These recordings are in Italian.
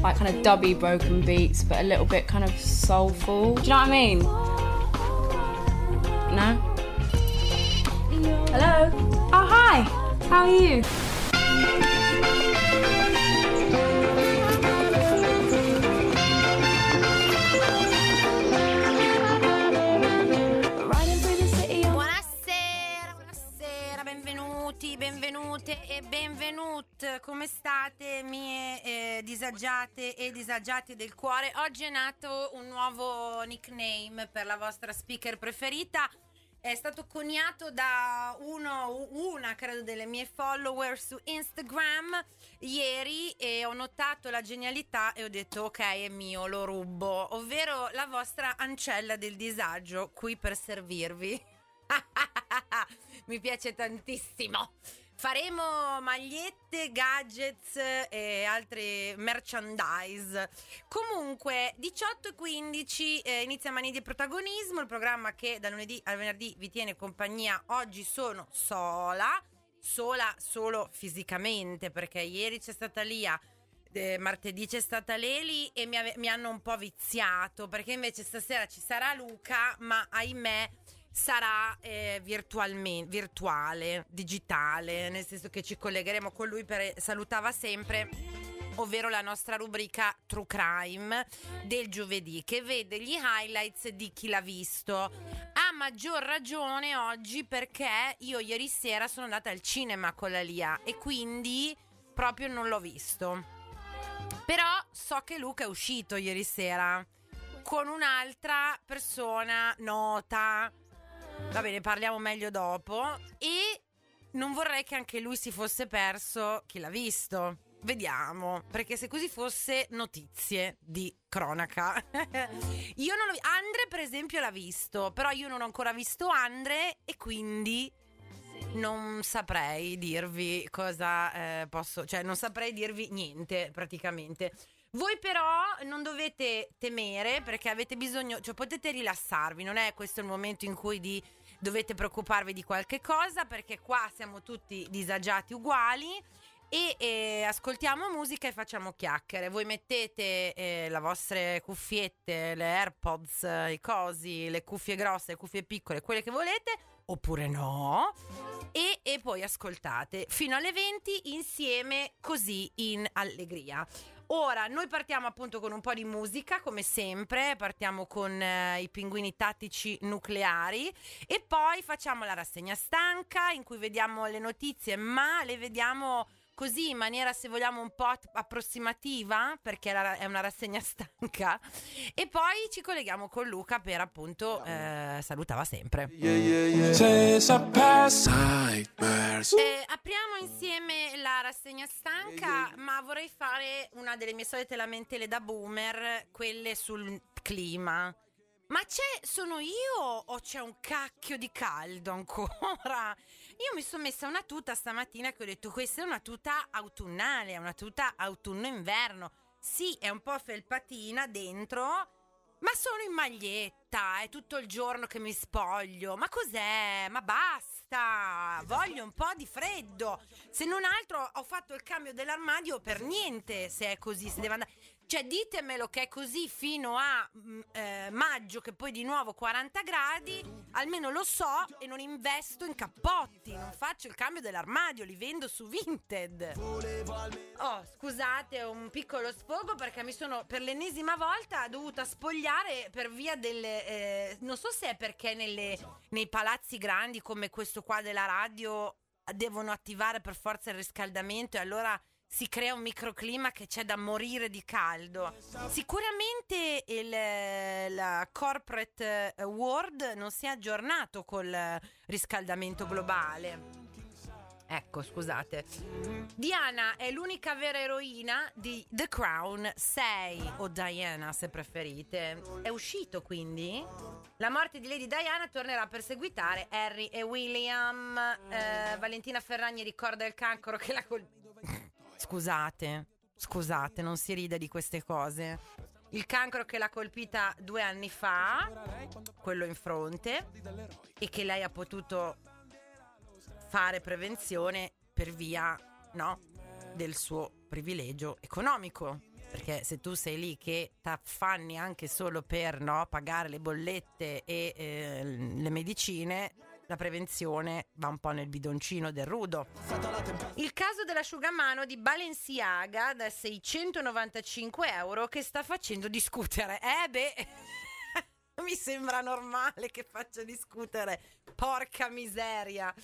like kind of dubby broken beats, but a little bit kind of soulful. Do you know what I mean? No? Hello? Oh, hi! How are you? Benvenute e benvenut, come state mie disagiate e disagiati del cuore? Oggi è nato un nuovo nickname per la vostra speaker preferita, è stato coniato da una credo delle mie follower su Instagram ieri e ho notato la genialità e ho detto ok, è mio, lo rubo, ovvero la vostra ancella del disagio qui per servirvi. Mi piace tantissimo. Faremo magliette, gadgets e altre merchandise. Comunque 18:15 inizia Mani di Protagonismo, il programma che da lunedì al venerdì vi tiene compagnia. Oggi sono sola solo fisicamente, perché ieri c'è stata Lia, martedì c'è stata Leli e mi hanno un po' viziato, perché invece stasera ci sarà Luca, ma ahimè sarà virtuale, digitale, nel senso che ci collegheremo con lui per Salutava Sempre, ovvero la nostra rubrica True Crime del giovedì, che vede gli highlights di chi l'ha visto. A maggior ragione oggi, perché io ieri sera sono andata al cinema con la Lia e quindi proprio non l'ho visto. Però so che Luca è uscito ieri sera con un'altra persona nota. Va bene, parliamo meglio dopo. E non vorrei che anche lui si fosse perso chi l'ha visto. Vediamo, perché se così fosse, notizie di cronaca. Io non l'ho visto. Andre per esempio l'ha visto, però io non ho ancora visto Andre e quindi non saprei dirvi cosa posso, cioè non saprei dirvi niente praticamente. Voi però non dovete temere, perché avete bisogno, cioè potete rilassarvi, non è questo il momento in cui dovete preoccuparvi di qualche cosa, perché qua siamo tutti disagiati uguali e ascoltiamo musica e facciamo chiacchiere. Voi mettete le vostre cuffiette, le AirPods, i cosi, le cuffie grosse, le cuffie piccole, quelle che volete, oppure no, e poi ascoltate fino alle 20 insieme, così in allegria. Ora noi partiamo appunto con un po' di musica, come sempre, partiamo con i Pinguini Tattici Nucleari e poi facciamo la rassegna stanca in cui vediamo le notizie, ma le vediamo così in maniera, se vogliamo, un po' approssimativa, perché è una rassegna stanca, e poi ci colleghiamo con Luca per appunto Salutava Sempre. Apriamo insieme la rassegna stanca, ma vorrei fare una delle mie solite lamentele da boomer, quelle sul clima. Ma sono io o c'è un cacchio di caldo ancora? Io mi sono messa una tuta stamattina che ho detto questa è una tuta autunnale, è una tuta autunno-inverno. Sì, è un po' felpatina dentro, ma sono in maglietta, è tutto il giorno che mi spoglio. Ma cos'è? Ma basta, voglio un po' di freddo. Se non altro ho fatto il cambio dell'armadio per niente, se è così, se deve andare. Cioè ditemelo che è così fino a maggio, che poi di nuovo 40 gradi, almeno lo so e non investo in cappotti, non faccio il cambio dell'armadio, li vendo su Vinted. Oh, scusate, un piccolo sfogo perché mi sono per l'ennesima volta dovuta spogliare per via delle non so se è perché nei palazzi grandi come questo qua della radio devono attivare per forza il riscaldamento e allora si crea un microclima che c'è da morire di caldo. Sicuramente la corporate world non si è aggiornato col riscaldamento globale. Ecco, scusate. Diana è l'unica vera eroina di The Crown 6, o Diana se preferite. È uscito quindi? La morte di Lady Diana tornerà a perseguitare Harry e William. Valentina Ferragni ricorda il cancro che la Scusate, non si ride di queste cose. Il cancro che l'ha colpita 2 anni fa, quello in fronte, e che lei ha potuto fare prevenzione per via, no, del suo privilegio economico. perché se tu sei lì che t'affanni anche solo per pagare le bollette e le medicine, la prevenzione va un po' nel bidoncino del rudo. Il caso dell'asciugamano di Balenciaga da 695 euro che sta facendo discutere. Mi sembra normale che faccia discutere. Porca miseria.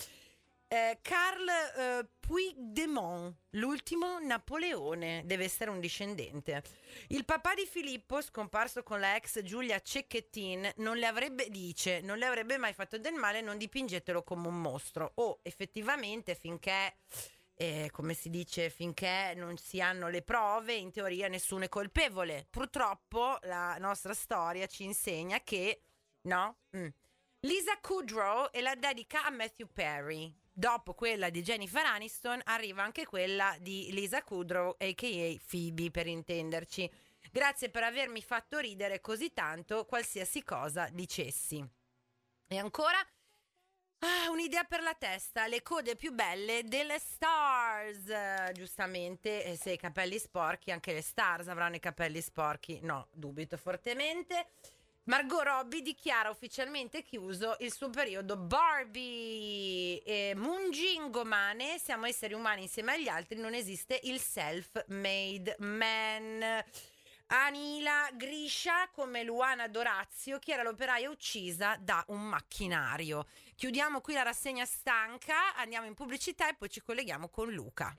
Carl Puigdemont, l'ultimo Napoleone, deve essere un discendente. Il papà di Filippo, scomparso con la ex Giulia Cecchettin, non le avrebbe mai fatto del male, non dipingetelo come un mostro. Effettivamente, finché come si dice, finché non si hanno le prove, in teoria nessuno è colpevole. Purtroppo la nostra storia ci insegna che Lisa Kudrow e la dedica a Matthew Perry. Dopo quella di Jennifer Aniston arriva anche quella di Lisa Kudrow, a.k.a. Phoebe, per intenderci. Grazie per avermi fatto ridere così tanto, qualsiasi cosa dicessi. E ancora un'idea per la testa, le code più belle delle stars. Giustamente, se i capelli sporchi, anche le stars avranno i capelli sporchi. No, dubito fortemente. Margot Robbie dichiara ufficialmente chiuso il suo periodo Barbie. Mungingo Mane, siamo esseri umani insieme agli altri, non esiste il self-made man. Anila Grisha come Luana Dorazio, chi era l'operaia uccisa da un macchinario. Chiudiamo qui la rassegna stanca, andiamo in pubblicità e poi ci colleghiamo con Luca.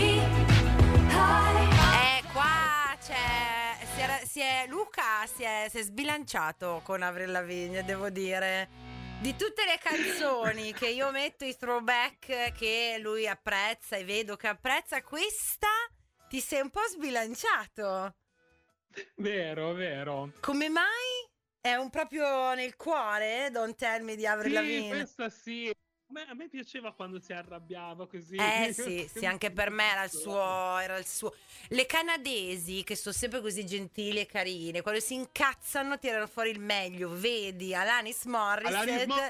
Qua Luca si è sbilanciato con Avril Lavigne, devo dire. Di tutte le canzoni che io metto, i throwback che lui apprezza e vedo che apprezza, questa ti sei un po' sbilanciato. Vero. Come mai? È un proprio nel cuore, Don't Tell Me di Avril Lavigne. Questa sì. A me piaceva quando si arrabbiava così. Sì, anche per me era il suo. Le canadesi, che sono sempre così gentili e carine, quando si incazzano tirano fuori il meglio. Vedi Alanis Morissette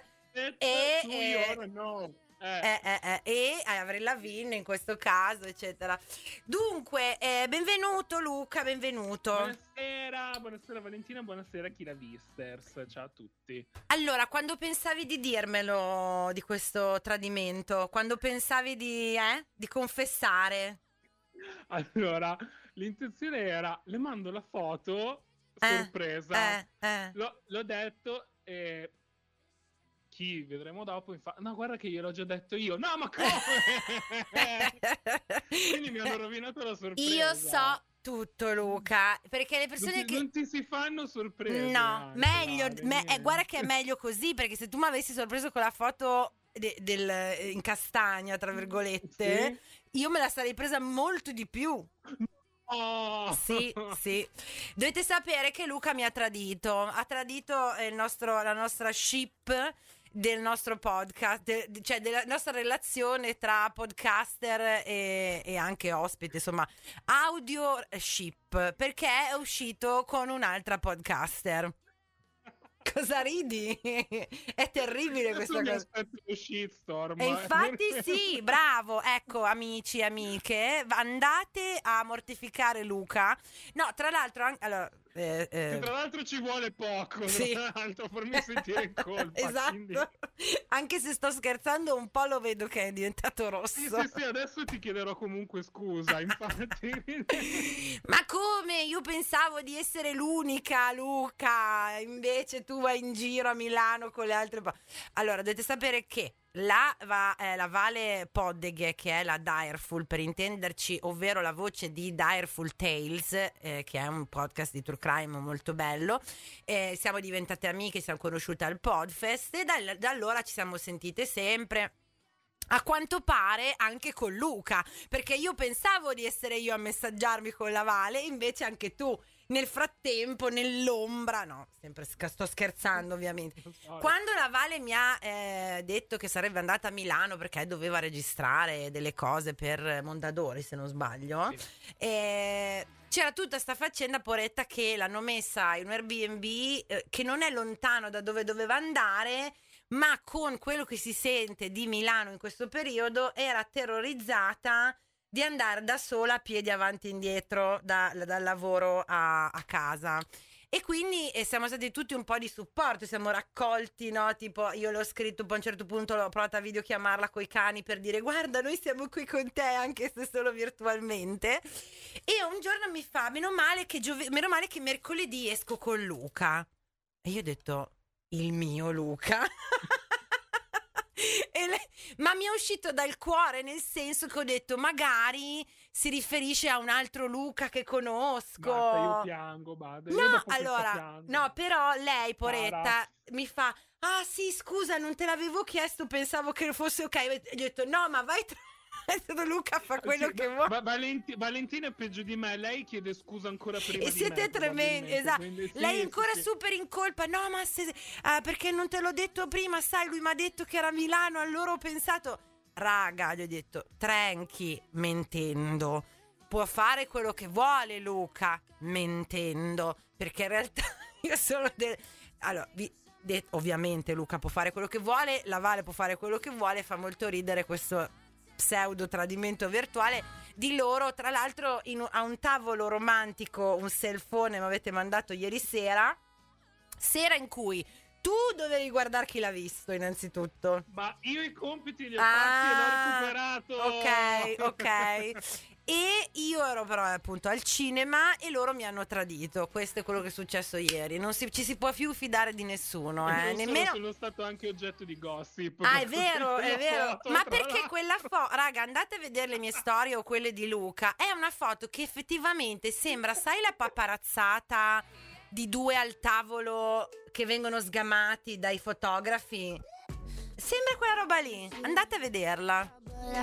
e Avril Lavigne in questo caso, eccetera. Dunque, benvenuto Luca, benvenuto. Buonasera Valentina, buonasera Chi la Visters, ciao a tutti. Allora, quando pensavi di dirmelo di questo tradimento? Quando pensavi di confessare? Allora, l'intenzione era, le mando la foto sorpresa. L'ho detto e chi vedremo dopo no, guarda che gliel'ho già detto io. No, ma come? Quindi mi hanno rovinato la sorpresa. Io so tutto, Luca, perché le persone non ti si fanno sorprese. No, meglio, guarda che è meglio così, perché se tu mi avessi sorpreso con la foto in castagna, tra virgolette, io me la sarei presa molto di più. Oh. Sì. Dovete sapere che Luca mi ha tradito la nostra ship del nostro podcast, cioè della nostra relazione tra podcaster e anche ospite, insomma, audio ship, perché è uscito con un'altra podcaster. Cosa ridi? È terribile questa cosa. Lo shitstorm. E infatti sì, bravo. Ecco, amici e amiche, andate a mortificare Luca. No, tra l'altro allora, tra l'altro ci vuole poco, sì. Tra l'altro farmi sentire in colpa. Esatto. Quindi... Anche se sto scherzando un po', lo vedo che è diventato rosso. Sì, adesso ti chiederò comunque scusa, infatti. Ma come? Io pensavo di essere l'unica, Luca, invece tu vai in giro a Milano con le altre. Allora, dovete sapere che la Vale Poddeghe, che è la Direful per intenderci, ovvero la voce di Direful Tales, che è un podcast di true crime molto bello, siamo diventate amiche, siamo conosciute al Podfest e da allora ci siamo sentite sempre. A quanto pare anche con Luca, perché io pensavo di essere io a messaggiarmi con la Vale, invece anche tu nel frattempo, nell'ombra, no, sempre sto scherzando ovviamente. Quando la Vale mi ha detto che sarebbe andata a Milano perché doveva registrare delle cose per Mondadori, se non sbaglio, c'era tutta sta faccenda poretta che l'hanno messa in un Airbnb che non è lontano da dove doveva andare, ma con quello che si sente di Milano in questo periodo era terrorizzata di andare da sola a piedi avanti e indietro dal lavoro a casa. E quindi siamo stati tutti un po' di supporto, siamo raccolti, no? Tipo io l'ho scritto, poi a un certo punto l'ho provata a videochiamarla coi cani per dire guarda, noi siamo qui con te anche se solo virtualmente. E un giorno mi fa meno male che mercoledì esco con Luca. E io ho detto il mio Luca. Ma mi è uscito dal cuore, nel senso che ho detto magari si riferisce a un altro Luca che conosco. Basta, io piango, basta. No, allora, no, però lei, poretta, mi fa ah sì, scusa, non te l'avevo chiesto, pensavo che fosse ok. E gli ho detto no, ma vai Luca fa quello che vuole. Valentina è peggio di me, lei chiede scusa ancora prima e di siete me, tremendi, esatto. Quindi, lei è ancora super in colpa. No, ma perché non te l'ho detto prima, sai, lui mi ha detto che era a Milano, allora ho pensato. Raga, gli ho detto Tranchi, mentendo. Può fare quello che vuole Luca, mentendo, perché in realtà io sono allora, ovviamente Luca può fare quello che vuole, la Vale può fare quello che vuole, fa molto ridere questo pseudo tradimento virtuale di loro. Tra l'altro a un tavolo romantico, un selfone mi avete mandato ieri sera in cui tu dovevi guardare Chi l'ha visto innanzitutto. Ma io i compiti li ho fatti e l'ho recuperato. Ok. E io ero però appunto al cinema e loro mi hanno tradito. Questo è quello che è successo ieri. Non ci si può più fidare di nessuno, nemmeno. Sono stato anche oggetto di gossip. Ah, è vero. Ma perché quella foto, raga, andate a vedere le mie storie o quelle di Luca. È una foto che effettivamente sembra, sai, la paparazzata di due al tavolo che vengono sgamati dai fotografi. Sembra quella roba lì. Andate a vederla.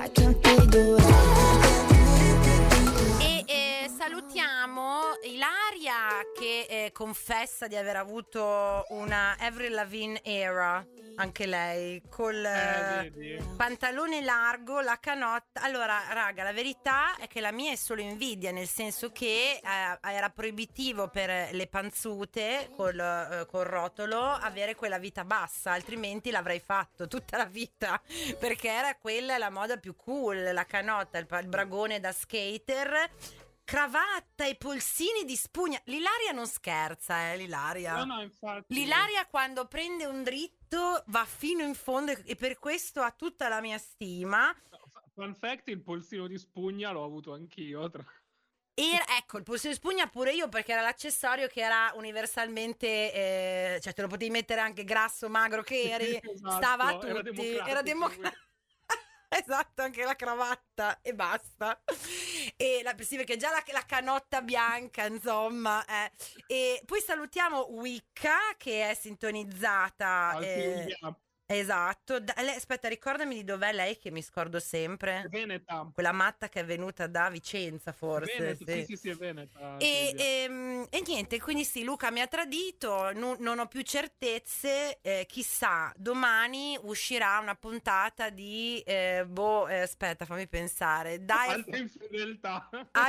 E salutiamo Ilaria che confessa di aver avuto una Avril Lavigne era, anche lei, col pantalone largo, la canotta. Allora, raga, la verità è che la mia è solo invidia, nel senso che era proibitivo per le panzute col rotolo avere quella vita bassa, altrimenti l'avrei fatto tutta la vita, perché era quella la moda più cool, la canotta, il bragone da skater, cravatta e polsini di spugna. L'Ilaria non scherza, l'Ilaria. No, infatti. L'Ilaria quando prende un dritto va fino in fondo e per questo ha tutta la mia stima. Fun fact, il polsino di spugna l'ho avuto anch'io. Ecco, il polsino di spugna pure io, perché era l'accessorio che era universalmente, cioè te lo potevi mettere anche grasso, magro che eri, esatto, stava a tutti, era democratico. Esatto, anche la cravatta e basta. E sì, perché già la canotta bianca, insomma. E poi salutiamo Wicca che è sintonizzata. Esatto. Aspetta, ricordami di dov'è lei, che mi scordo sempre. Veneta. Quella matta che è venuta da Vicenza, forse. Sì, è Veneta. E niente, quindi sì, Luca mi ha tradito, non ho più certezze, chissà, domani uscirà una puntata di aspetta, fammi pensare. Alta infedeltà.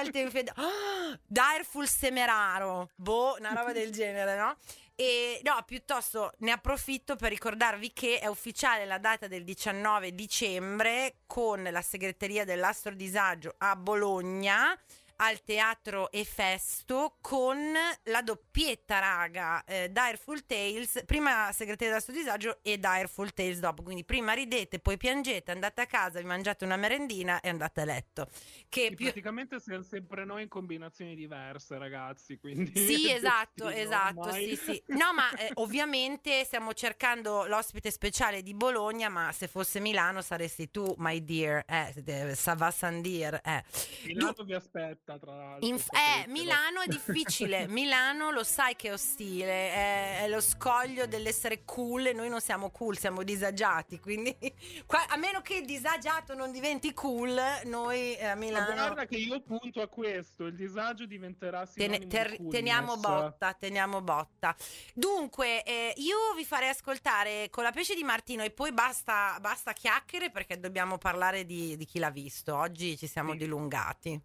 Direful Semeraro, una roba del genere, no? E no, piuttosto ne approfitto per ricordarvi che è ufficiale la data del 19 dicembre con la segreteria dell'Astro Disagio a Bologna al Teatro Efesto, con la doppietta, raga, Direful Tales, prima segreteria dell'Astro Disagio e Direful Tales dopo, quindi prima ridete, poi piangete, andate a casa, vi mangiate una merendina e andate a letto. Praticamente siamo sempre noi in combinazioni diverse, ragazzi, quindi sì, esatto, sì. No, ma ovviamente stiamo cercando l'ospite speciale di Bologna, ma se fosse Milano saresti tu, my dear, ça va sans dire. Milano vi aspetta. Tra l'altro, Milano è difficile. Milano lo sai che è ostile, è lo scoglio dell'essere cool e noi non siamo cool, siamo disagiati, quindi a meno che il disagiato non diventi cool, noi a Milano. Ma guarda che io punto a questo, il disagio diventerà sinonimo di teniamo botta. Dunque io vi farei ascoltare Con la pesce di Martino e poi basta chiacchiere, perché dobbiamo parlare di Chi l'ha visto. Oggi ci siamo dilungati.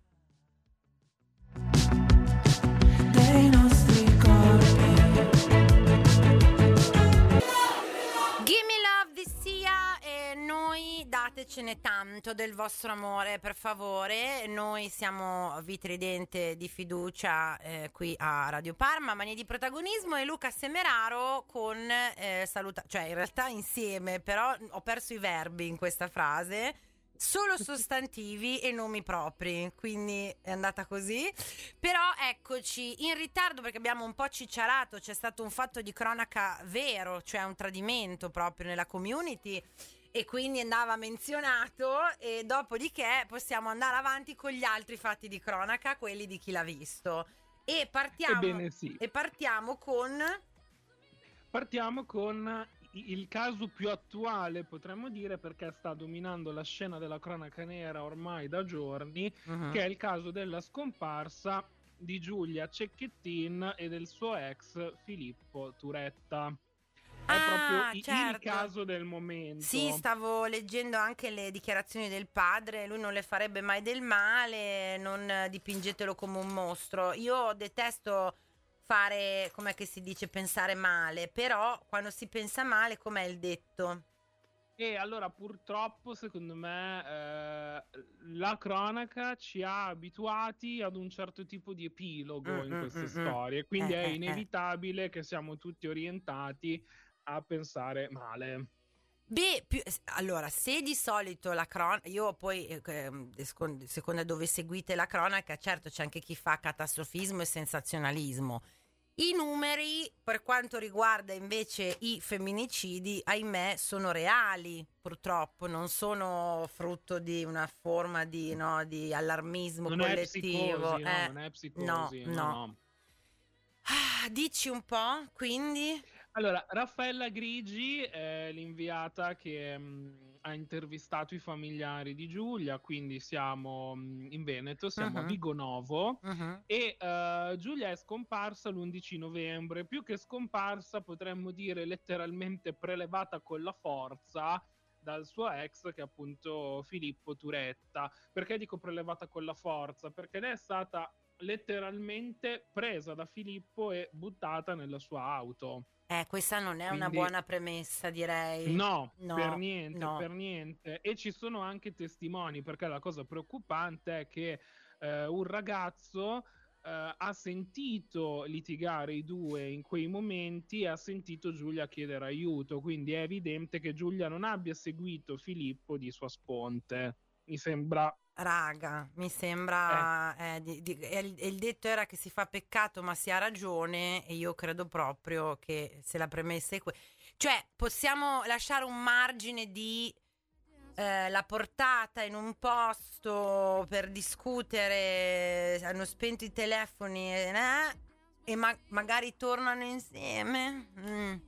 Dei nostri corpi. Gimme Love di Sia, e noi dateci parlatecene tanto del vostro amore, per favore. Noi siamo Vitridente di fiducia qui a Radio Parma, Manie di protagonismo, e Luca Semeraro con saluta, cioè in realtà insieme, però ho perso i verbi in questa frase. Solo sostantivi e nomi propri, quindi è andata così. Però eccoci in ritardo perché abbiamo un po' cicciarato, c'è stato un fatto di cronaca vero, cioè un tradimento proprio nella community, e quindi andava menzionato, e dopodiché possiamo andare avanti con gli altri fatti di cronaca, quelli di chi l'ha visto. E partiamo, Ebbene sì. partiamo con il caso più attuale, potremmo dire, perché sta dominando la scena della cronaca nera ormai da giorni, che è il caso della scomparsa di Giulia Cecchettin e del suo ex Filippo Turetta. È proprio il caso del momento. Sì, stavo leggendo anche le dichiarazioni del padre, lui non le farebbe mai del male, non dipingetelo come un mostro. Io detesto fare, com'è che si dice, pensare male, però quando si pensa male, com'è il detto? E allora purtroppo, secondo me, la cronaca ci ha abituati ad un certo tipo di epilogo in queste storie, quindi è inevitabile che siamo tutti orientati a pensare male. Beh, allora, se di solito la cronaca, io poi, secondo dove seguite la cronaca, certo c'è anche chi fa catastrofismo e sensazionalismo. I numeri, per quanto riguarda invece i femminicidi, ahimè, sono reali, purtroppo, non sono frutto di una forma di allarmismo non collettivo. Non è psicosi, no. Dici un po', quindi? Allora, Raffaella Grigi è l'inviata che ha intervistato i familiari di Giulia, quindi siamo in Veneto, siamo a Vigonovo, e Giulia è scomparsa l'11 novembre, più che scomparsa potremmo dire letteralmente prelevata con la forza dal suo ex, che è appunto Filippo Turetta. Perché dico prelevata con la forza? Perché lei è stata letteralmente presa da Filippo e buttata nella sua auto. Questa non è una buona premessa, direi. No, per niente. E ci sono anche testimoni, perché la cosa preoccupante è che un ragazzo ha sentito litigare i due in quei momenti e ha sentito Giulia chiedere aiuto, quindi è evidente che Giulia non abbia seguito Filippo di sua sponte. Mi sembra... Raga, mi sembra il detto era che si fa peccato ma si ha ragione, e io credo proprio che se la premessa è cioè possiamo lasciare un margine di la portata in un posto per discutere, hanno spento i telefoni e magari tornano insieme.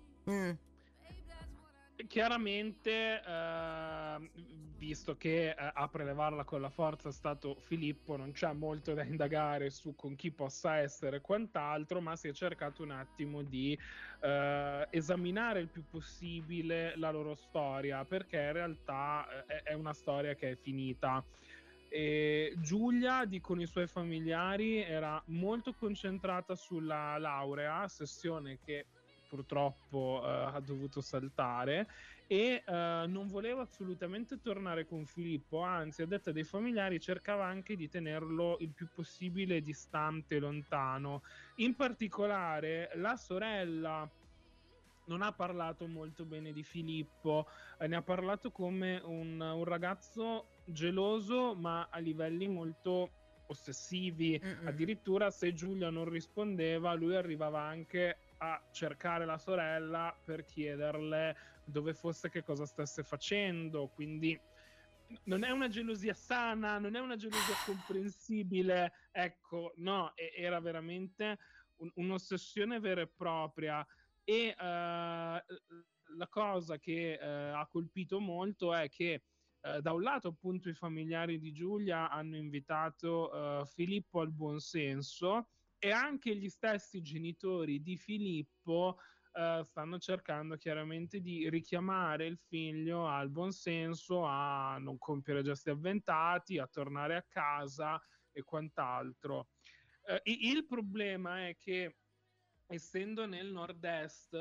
Chiaramente, visto che a prelevarla con la forza è stato Filippo, non c'è molto da indagare su con chi possa essere quant'altro, ma si è cercato un attimo di esaminare il più possibile la loro storia, perché in realtà è una storia che è finita. E Giulia, dicono i suoi familiari, era molto concentrata sulla laurea, sessione che purtroppo ha dovuto saltare, e non voleva assolutamente tornare con Filippo, anzi, a detta dei familiari, cercava anche di tenerlo il più possibile distante, lontano. In particolare la sorella non ha parlato molto bene di Filippo, ne ha parlato come un ragazzo geloso, ma a livelli molto ossessivi. Addirittura, se Giulia non rispondeva, lui arrivava anche a cercare la sorella per chiederle dove fosse, che cosa stesse facendo. Quindi non è una gelosia sana, non è una gelosia comprensibile, ecco, no, era veramente un'ossessione vera e propria. E la cosa che ha colpito molto è che da un lato, appunto, i familiari di Giulia hanno invitato Filippo al buonsenso, e anche gli stessi genitori di Filippo stanno cercando chiaramente di richiamare il figlio al buonsenso, a non compiere gesti avventati, a tornare a casa e quant'altro. Il problema è che, essendo nel nord-est,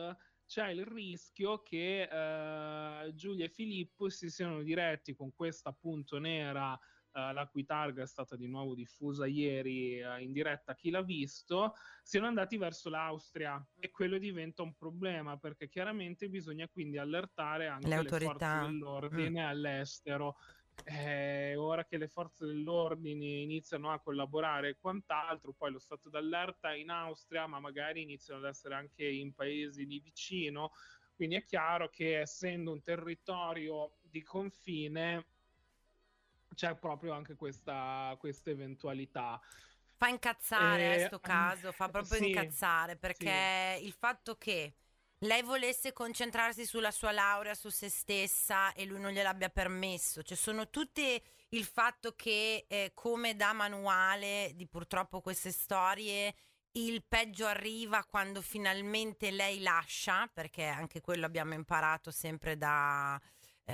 c'è il rischio che Giulia e Filippo si siano diretti con questa appunto nera, la cui targa è stata di nuovo diffusa ieri in diretta a Chi l'ha visto, siano andati verso l'Austria, e quello diventa un problema, perché chiaramente bisogna quindi allertare anche le forze dell'ordine all'estero. Ora che le forze dell'ordine iniziano a collaborare e quant'altro, poi lo stato d'allerta è in Austria, ma magari iniziano ad essere anche in paesi lì vicino, quindi è chiaro che essendo un territorio di confine c'è proprio anche questa eventualità. Fa incazzare sto caso, fa proprio incazzare, perché il fatto che lei volesse concentrarsi sulla sua laurea, su se stessa, e lui non gliel'abbia permesso, cioè sono tutte il fatto che come da manuale di purtroppo queste storie, il peggio arriva quando finalmente lei lascia, perché anche quello abbiamo imparato sempre dalle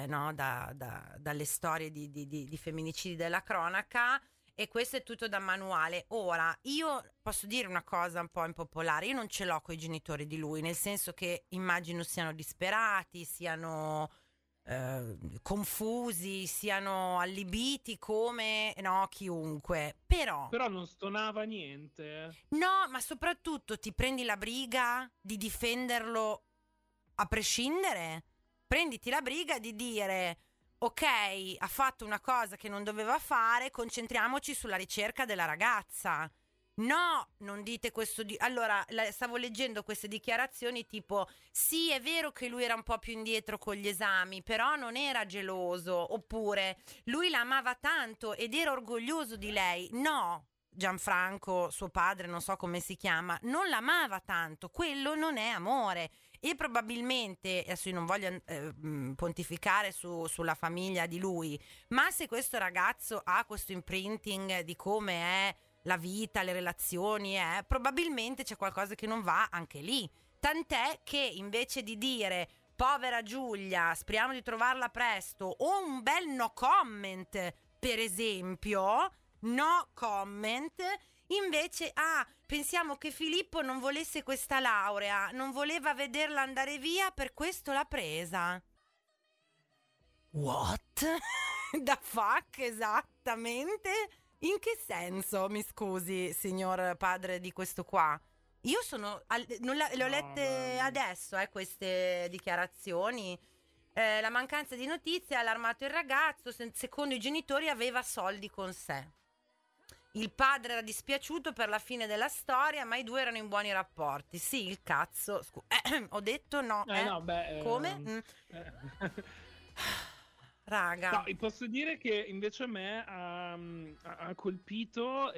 storie di femminicidi della cronaca. E questo è tutto da manuale. Ora, io posso dire una cosa un po' impopolare, io non ce l'ho con i genitori di lui, nel senso che immagino siano disperati, siano confusi, siano allibiti come chiunque. Però non stonava niente. No, ma soprattutto ti prendi la briga di difenderlo a prescindere. Prenditi la briga di dire: ok, ha fatto una cosa che non doveva fare, concentriamoci sulla ricerca della ragazza. No, non dite questo. Allora, stavo leggendo queste dichiarazioni tipo: sì, è vero che lui era un po' più indietro con gli esami, però non era geloso. Oppure, lui la amava tanto ed era orgoglioso di lei. No, Gianfranco, suo padre, non so come si chiama, non l'amava tanto. Quello non è amore. E probabilmente, adesso io non voglio pontificare sulla famiglia di lui, ma se questo ragazzo ha questo imprinting di come è la vita, le relazioni, probabilmente c'è qualcosa che non va anche lì. Tant'è che invece di dire povera Giulia, speriamo di trovarla presto, o un bel no comment, per esempio, no comment, invece pensiamo che Filippo non volesse questa laurea, non voleva vederla andare via, per questo l'ha presa. What? The fuck, esattamente? In che senso, mi scusi, signor padre di questo qua? Io le ho lette adesso, queste dichiarazioni. La mancanza di notizie ha allarmato il ragazzo, secondo i genitori aveva soldi con sé. Il padre era dispiaciuto per la fine della storia, ma i due erano in buoni rapporti. Sì, il cazzo. Ho detto no. Come? Raga. No, posso dire che invece a me ha colpito,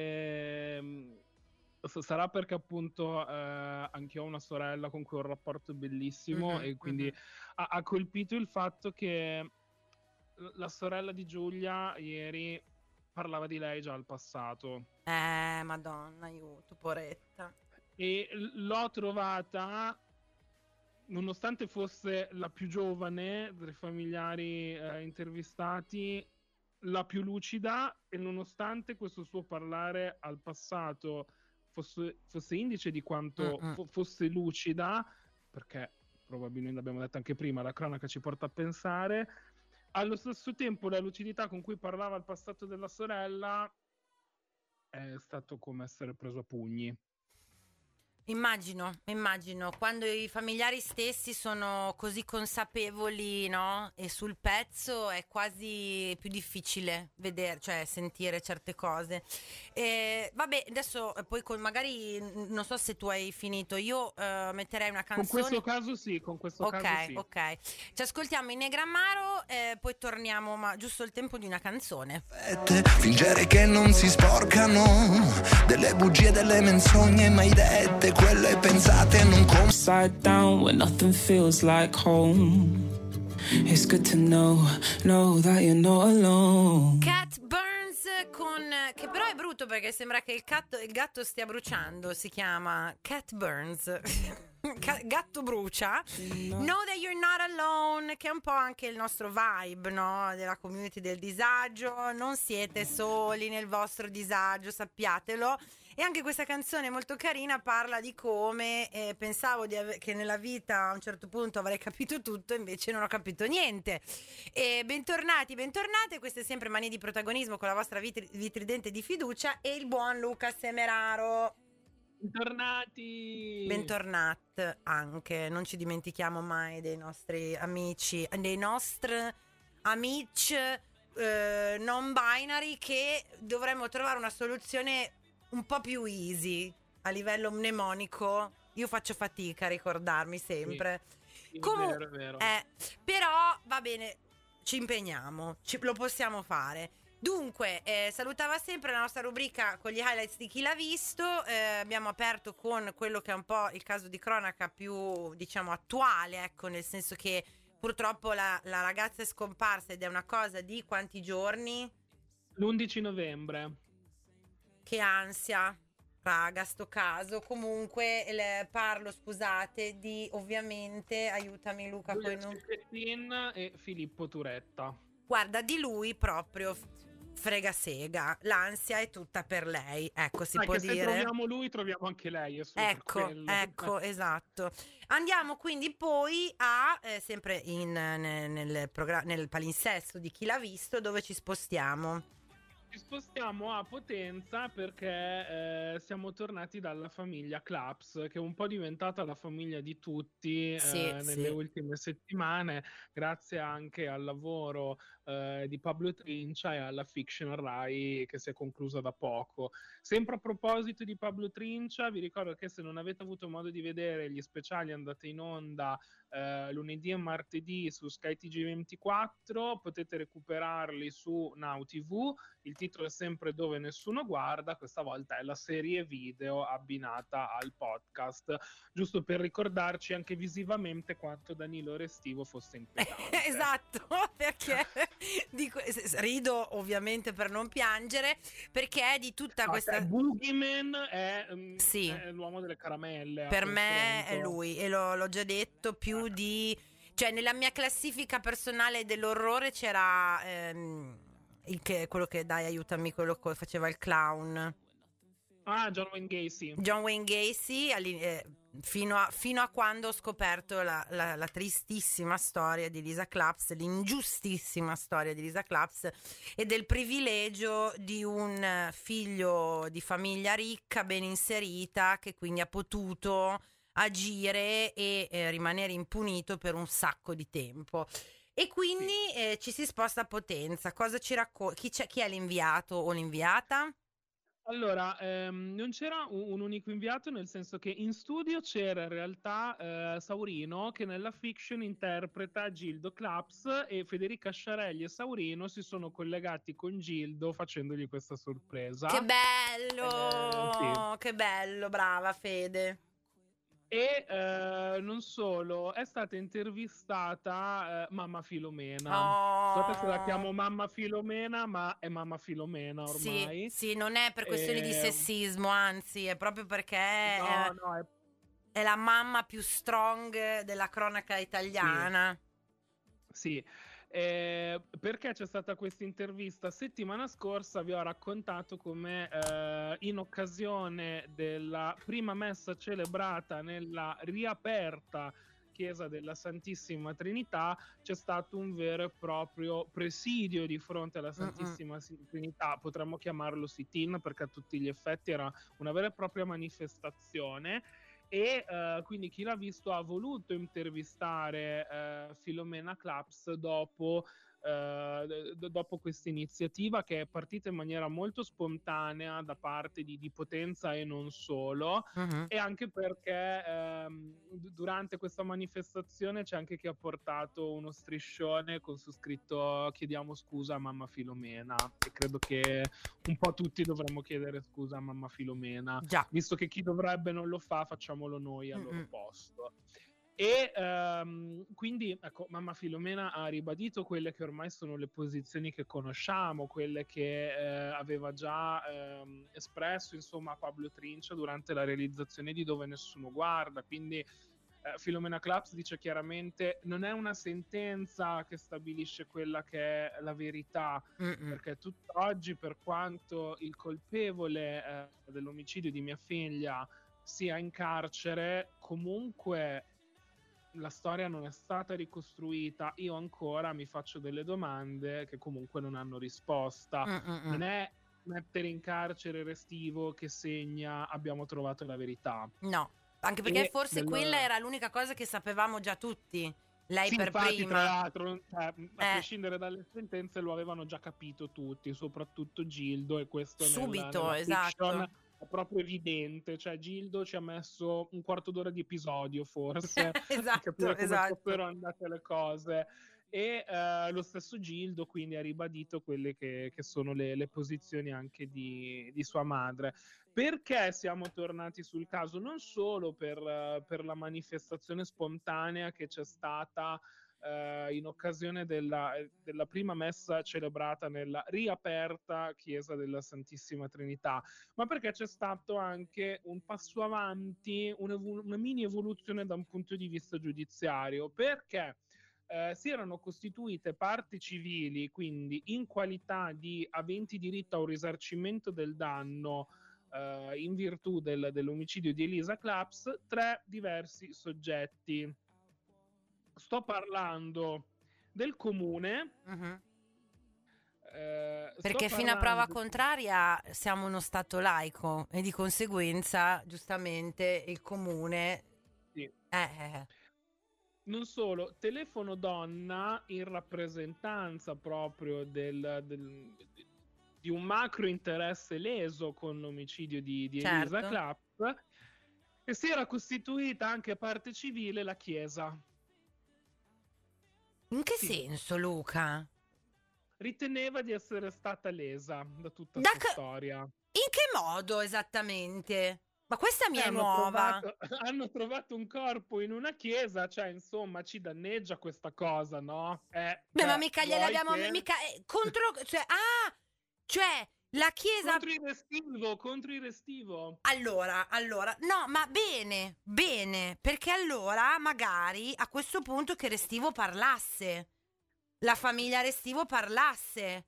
sarà perché appunto anche io ho una sorella con cui ho un rapporto bellissimo, e quindi ha colpito il fatto che la sorella di Giulia ieri parlava di lei già al passato. Madonna, aiuto, poretta. E l'ho trovata, nonostante fosse la più giovane dei familiari intervistati, la più lucida, e nonostante questo suo parlare al passato fosse indice di quanto fosse lucida, perché probabilmente l'abbiamo detto anche prima, la cronaca ci porta a pensare, allo stesso tempo la lucidità con cui parlava il passato della sorella è stato come essere preso a pugni. Immagino, quando i familiari stessi sono così consapevoli, no? E sul pezzo è quasi più difficile vedere, cioè sentire certe cose. Vabbè, adesso poi magari non so se tu hai finito, io metterei una canzone. Con questo caso sì. Ok. Ci ascoltiamo in Negramaro, poi torniamo, ma giusto il tempo di una canzone. Fingere che non si sporcano delle bugie, delle menzogne mai dette, quelle pensate non come upside down when nothing feels like home. It's good to know that you're not alone. Cat Burns che però è brutto perché sembra che il gatto stia bruciando, si chiama Cat Burns. Gatto brucia. Know that you're not alone, che è un po' anche il nostro vibe, no? Della community del disagio. Non siete soli nel vostro disagio, sappiatelo. E anche questa canzone molto carina parla di come pensavo che nella vita a un certo punto avrei capito tutto, invece non ho capito niente. E bentornati, bentornate, queste è sempre Manie di protagonismo con la vostra vitridente di fiducia e il buon Luca Semeraro. Bentornati! Bentornat anche, non ci dimentichiamo mai dei nostri amici, non binary, che dovremmo trovare una soluzione un po' più easy a livello mnemonico. Io faccio fatica a ricordarmi sempre. Sì, Comunque, è vero. però va bene, ci impegniamo, lo possiamo fare. Dunque, salutava sempre la nostra rubrica con gli highlights di chi l'ha visto. Abbiamo aperto con quello che è un po' il caso di cronaca più, diciamo, attuale, ecco, nel senso che purtroppo la ragazza è scomparsa ed è una cosa di quanti giorni? L'11 novembre. Che ansia, raga, sto caso. Comunque parlo, scusate, di, ovviamente, aiutami Luca, poi non... E Filippo Turetta. Guarda, di lui proprio frega sega, l'ansia è tutta per lei, ecco, si può dire. Se troviamo lui, troviamo anche lei. Ecco, esatto. Andiamo quindi poi a, sempre nel palinsesto di chi l'ha visto, dove ci spostiamo. Ci spostiamo a Potenza perché siamo tornati dalla famiglia Claps, che è un po' diventata la famiglia di tutti nelle ultime settimane, grazie anche al lavoro di Pablo Trincia e alla fiction Rai che si è conclusa da poco. Sempre a proposito di Pablo Trincia, vi ricordo che se non avete avuto modo di vedere gli speciali andati in onda lunedì e martedì su Sky TG24, potete recuperarli su Now TV. Il titolo è sempre Dove nessuno guarda, questa volta è la serie video abbinata al podcast, giusto per ricordarci anche visivamente quanto Danilo Restivo fosse inquietante. Esatto, perché rido ovviamente per non piangere, perché è di tutta questa... Boogeyman è l'uomo delle caramelle. Per me è lui, e l'ho già detto, più di... Cioè, nella mia classifica personale dell'orrore c'era... quello che, dai, aiutami, quello che faceva il clown. John Wayne Gacy. John Wayne Gacy, fino a quando ho scoperto la tristissima storia di Lisa Claps, l'ingiustissima storia di Lisa Claps e del privilegio di un figlio di famiglia ricca, ben inserita, che quindi ha potuto agire e rimanere impunito per un sacco di tempo. E quindi ci si sposta a Potenza. Cosa ci racconta? Chi è l'inviato o l'inviata? Allora, non c'era un unico inviato, nel senso che in studio c'era in realtà Saurino, che nella fiction interpreta Gildo Claps, e Federica Sciarelli e Saurino si sono collegati con Gildo facendogli questa sorpresa. Che bello! Che bello, brava Fede. E non solo, è stata intervistata Mamma Filomena. Scusate se la chiamo Mamma Filomena, ma è Mamma Filomena ormai. Sì, non è per questioni di sessismo, anzi, è proprio perché è la mamma più strong della cronaca italiana. Sì. Perché c'è stata questa intervista? Settimana scorsa vi ho raccontato come in occasione della prima messa celebrata nella riaperta chiesa della Santissima Trinità c'è stato un vero e proprio presidio di fronte alla Santissima Trinità, potremmo chiamarlo sit-in perché a tutti gli effetti era una vera e propria manifestazione. E quindi chi l'ha visto ha voluto intervistare Filomena Claps dopo questa iniziativa, che è partita in maniera molto spontanea da parte di Potenza e non solo, e anche perché durante questa manifestazione c'è anche chi ha portato uno striscione con su scritto "Chiediamo scusa a mamma Filomena", e credo che un po' tutti dovremmo chiedere scusa a mamma Filomena. Già. Visto che chi dovrebbe non lo fa, facciamolo noi al loro posto. E quindi ecco, mamma Filomena ha ribadito quelle che ormai sono le posizioni che conosciamo, quelle che aveva già espresso insomma Pablo Trincia durante la realizzazione di Dove nessuno guarda, quindi Filomena Claps dice chiaramente non è una sentenza che stabilisce quella che è la verità, perché tutt'oggi, per quanto il colpevole dell'omicidio di mia figlia sia in carcere, comunque la storia non è stata ricostruita. Io ancora mi faccio delle domande che comunque non hanno risposta. Non è mettere in carcere Restivo che segna abbiamo trovato la verità. No. Anche perché forse quella era l'unica cosa che sapevamo già tutti. Lei sì, per infatti, prima. Tra l'altro, a prescindere dalle sentenze, lo avevano già capito tutti, soprattutto Gildo, e questo subito, nella esatto. fiction è proprio evidente. Cioè, Gildo ci ha messo un quarto d'ora di episodio, forse, per capire come fossero andate le cose. E lo stesso Gildo quindi ha ribadito quelle che sono le posizioni anche di sua madre. Perché siamo tornati sul caso? Non solo per la manifestazione spontanea che c'è stata in occasione della prima messa celebrata nella riaperta chiesa della Santissima Trinità, ma perché c'è stato anche un passo avanti, una mini evoluzione da un punto di vista giudiziario, perché si erano costituite parti civili, quindi in qualità di aventi diritto a un risarcimento del danno in virtù dell'omicidio di Elisa Claps, 3 diversi soggetti. Sto parlando del comune, perché fino a prova contraria siamo uno stato laico e di conseguenza giustamente il comune sì. Non solo, telefono donna in rappresentanza proprio di un macro interesse leso con l'omicidio di Elisa Claps, e si era costituita anche parte civile la Chiesa. In che senso, Luca? Riteneva di essere stata lesa da tutta questa storia. In che modo esattamente? Ma questa mia è nuova. Hanno trovato un corpo in una chiesa, cioè insomma ci danneggia questa cosa, no? Ma mica gliel'abbiamo contro, cioè la chiesa contro il Restivo. Allora, no, ma bene, perché allora magari a questo punto che Restivo parlasse, la famiglia Restivo parlasse.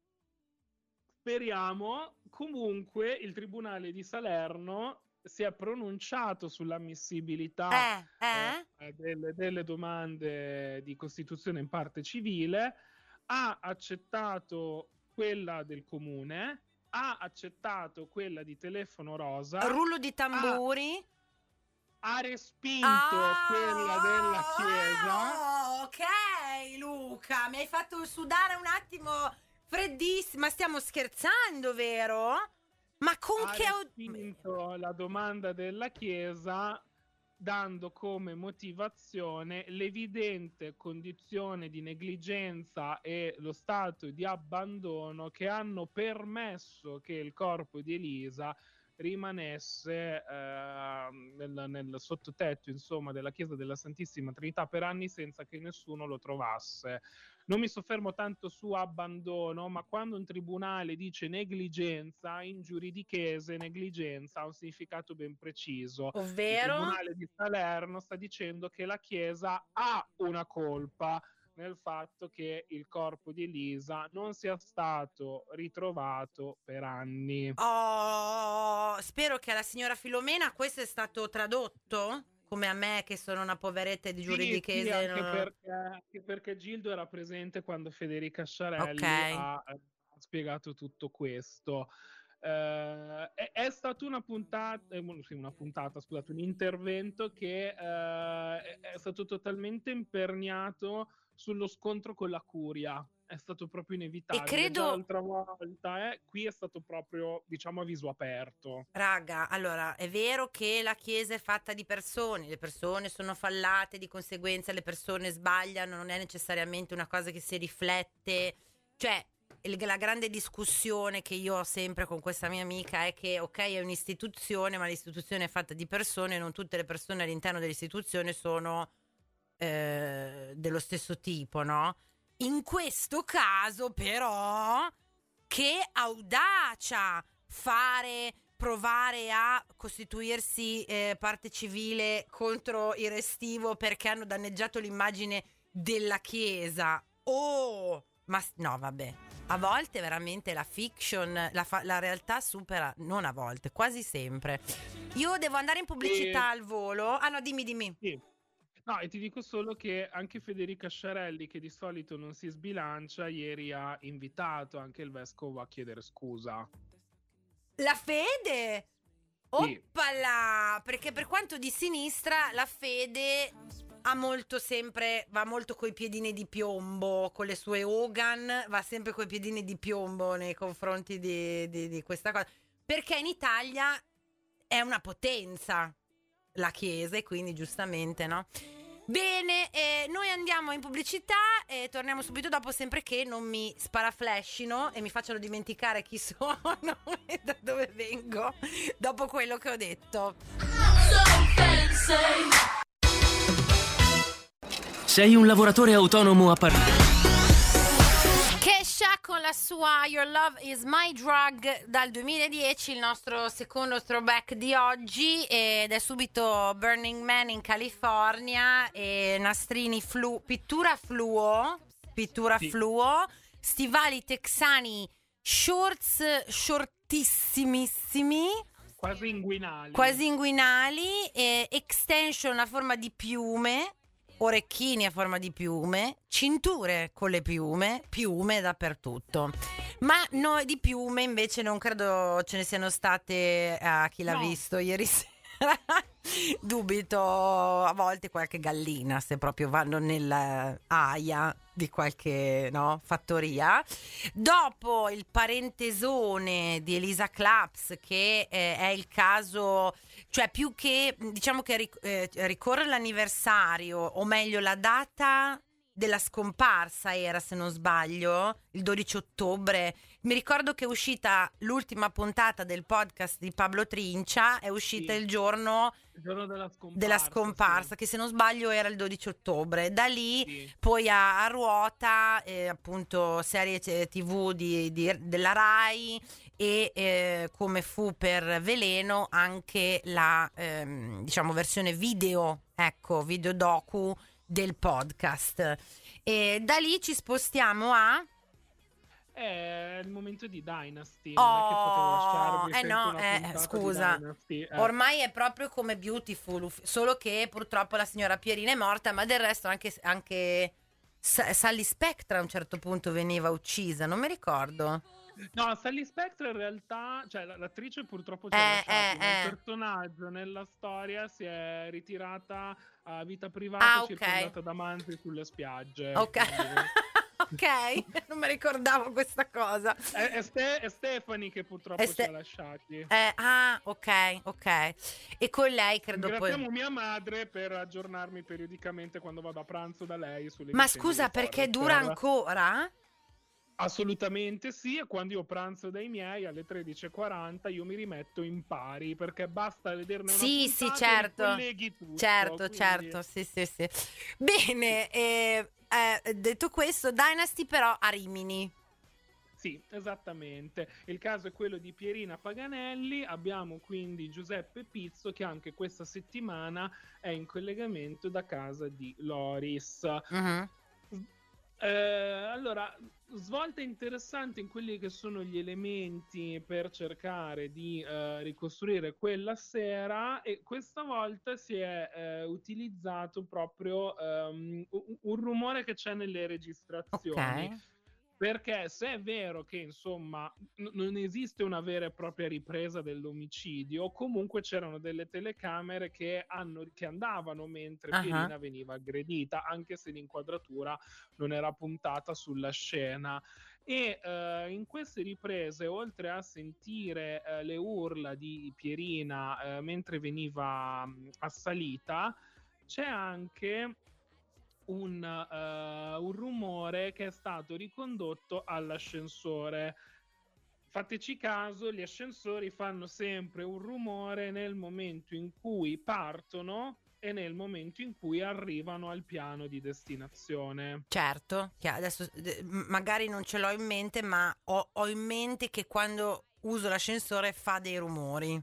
Speriamo. Comunque il Tribunale di Salerno si è pronunciato sull'ammissibilità delle domande di costituzione in parte civile, ha accettato quella del comune, ha accettato quella di Telefono Rosa, rullo di tamburi, ha respinto quella della Chiesa. Ok, Luca, mi hai fatto sudare un attimo, freddissima, stiamo scherzando, vero? Ma con che ha respinto la domanda della Chiesa, dando come motivazione l'evidente condizione di negligenza e lo stato di abbandono che hanno permesso che il corpo di Elisa rimanesse nel sottotetto, insomma, della chiesa della Santissima Trinità per anni senza che nessuno lo trovasse. Non mi soffermo tanto su abbandono, ma quando un tribunale dice negligenza, in giuridichese negligenza ha un significato ben preciso. Ovvero? Il Tribunale di Salerno sta dicendo che la Chiesa ha una colpa nel fatto che il corpo di Elisa non sia stato ritrovato per anni. Spero che alla signora Filomena questo è stato tradotto, come a me che sono una poveretta di giuridichese. Sì, anche perché Gildo era presente quando Federica Sciarelli ha spiegato tutto questo. È stata un intervento che è stato totalmente imperniato sullo scontro con la curia. È stato proprio inevitabile. E credo l'altra volta qui è stato proprio, diciamo, a viso aperto. Raga, allora è vero che la Chiesa è fatta di persone, le persone sono fallate, di conseguenza le persone sbagliano, non è necessariamente una cosa che si riflette, cioè la grande discussione che io ho sempre con questa mia amica è che ok, è un'istituzione, ma l'istituzione è fatta di persone, non tutte le persone all'interno dell'istituzione sono dello stesso tipo, no? In questo caso però che audacia fare provare a costituirsi parte civile contro il Restivo perché hanno danneggiato l'immagine della Chiesa. Ma no, vabbè. A volte veramente la fiction, la realtà supera, non a volte, quasi sempre. Io devo andare in pubblicità al volo. Ah no, dimmi. Sì. No, e ti dico solo che anche Federica Sciarelli, che di solito non si sbilancia, ieri ha invitato anche il vescovo a chiedere scusa. La fede? Sì. Oppala! Perché per quanto di sinistra, la fede va molto coi piedini di piombo, con le sue Hogan, va sempre coi piedini di piombo nei confronti di questa cosa. Perché in Italia è una potenza la Chiesa, e quindi giustamente, no? Bene, noi andiamo in pubblicità e torniamo subito dopo, sempre che non mi sparaflashino e mi facciano dimenticare chi sono e da dove vengo dopo quello che ho detto. Sei un lavoratore autonomo a Kesha con la sua Your Love Is My Drug dal 2010, il nostro secondo throwback di oggi, ed è subito Burning Man in California e nastrini pittura fluo, stivali texani, shortissimissimi, quasi inguinali, e extension a forma di piume, orecchini a forma di piume, cinture con le piume dappertutto. Ma noi di piume invece non credo ce ne siano state a chi l'ha visto ieri sera. Dubito, a volte qualche gallina, se proprio vanno nella aia di qualche fattoria. Dopo il parentesone di Elisa Claps, che è il caso, cioè più che diciamo che ricorre l'anniversario, o meglio la data della scomparsa era, se non sbaglio, il 12 ottobre. Mi ricordo che è uscita l'ultima puntata del podcast di Pablo Trincia, è uscita il giorno della scomparsa, sì, che se non sbaglio era il 12 ottobre. Da lì poi a ruota appunto serie TV della Rai e come fu per Veleno anche la versione video docu del podcast. E da lì ci spostiamo a è il momento di Dynasty. Non è che potevo lasciarvi senza una puntata scusa, di Dynasty. Ormai è proprio come Beautiful, solo che purtroppo la signora Pierina è morta, ma del resto anche Sally Spectra a un certo punto veniva uccisa, non mi ricordo. No, Sally Spectra in realtà, cioè l'attrice purtroppo ci ha lasciato, ma il personaggio nella storia si è ritirata a vita privata, circondata da amanti sulle spiagge. Ok, non mi ricordavo questa cosa. È Stephanie che purtroppo ci ha lasciati. Ok. E con lei credo ringraziamo mia madre per aggiornarmi periodicamente quando vado a pranzo da lei sulle Ma scusa, perché dura ancora? Assolutamente sì, e quando io pranzo dai miei alle 13:40 io mi rimetto in pari, perché basta vederne una puntata certo. e colleghi tutto. Certo, sì. Bene, detto questo, Dynasty però a Rimini. Sì, esattamente. Il caso è quello di Pierina Paganelli. Abbiamo quindi Giuseppe Pizzo, che anche questa settimana è in collegamento da casa di Loris. Uh-huh. Allora, svolta interessante in quelli che sono gli elementi per cercare di ricostruire quella sera, e questa volta si è utilizzato proprio un rumore che c'è nelle registrazioni. Okay. Perché se è vero che insomma non esiste una vera e propria ripresa dell'omicidio, comunque c'erano delle telecamere che andavano mentre Pierina veniva aggredita, anche se l'inquadratura non era puntata sulla scena. E in queste riprese, oltre a sentire le urla di Pierina mentre veniva assalita, c'è anche un rumore che è stato ricondotto all'ascensore. Fateci caso, gli ascensori fanno sempre un rumore nel momento in cui partono e nel momento in cui arrivano al piano di destinazione. Certo, che adesso magari non ce l'ho in mente, ma ho in mente che quando uso l'ascensore fa dei rumori.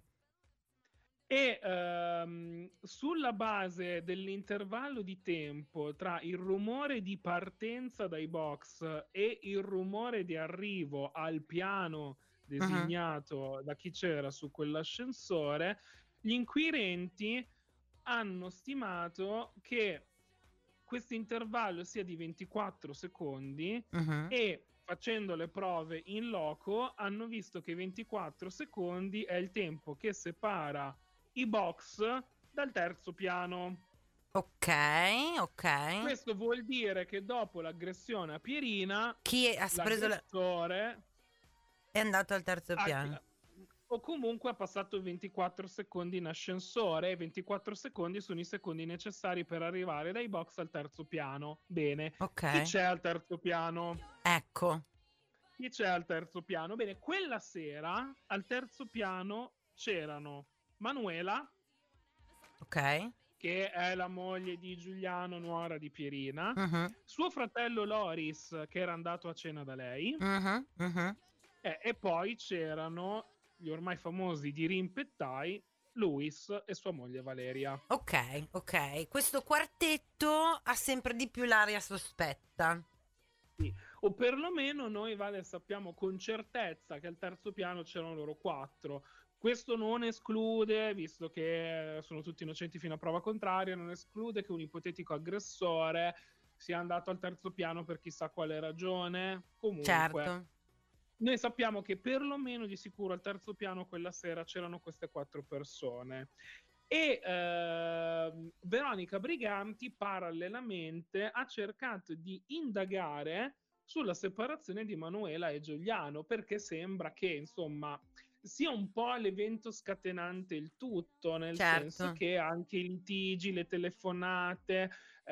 E sulla base dell'intervallo di tempo tra il rumore di partenza dai box e il rumore di arrivo al piano designato da chi c'era su quell'ascensore, gli inquirenti hanno stimato che questo intervallo sia di 24 secondi e facendo le prove in loco hanno visto che 24 secondi è il tempo che separa i box dal terzo piano. Ok. Questo vuol dire che dopo l'aggressione a Pierina, chi ha preso l'aggressore è andato al terzo piano. O comunque ha passato 24 secondi in ascensore, e 24 secondi sono i secondi necessari per arrivare dai box al terzo piano. Bene, chi c'è al terzo piano? Ecco. Chi c'è al terzo piano? Bene, quella sera al terzo piano c'erano Manuela, che è la moglie di Giuliano, nuora di Pierina, suo fratello Loris, che era andato a cena da lei, e poi c'erano gli ormai famosi dirimpettai, Luis e sua moglie Valeria. Ok. Questo quartetto ha sempre di più l'aria sospetta. Sì. O perlomeno noi, Vale, sappiamo con certezza che al terzo piano c'erano loro 4. Questo non esclude, visto che sono tutti innocenti fino a prova contraria, non esclude che un ipotetico aggressore sia andato al terzo piano per chissà quale ragione. Comunque, certo. Noi sappiamo che perlomeno di sicuro al terzo piano quella sera c'erano queste 4 persone. E Veronica Briganti parallelamente ha cercato di indagare sulla separazione di Manuela e Giuliano, perché sembra che, insomma, sia un po' l'evento scatenante il tutto, nel senso che anche i litigi, le telefonate,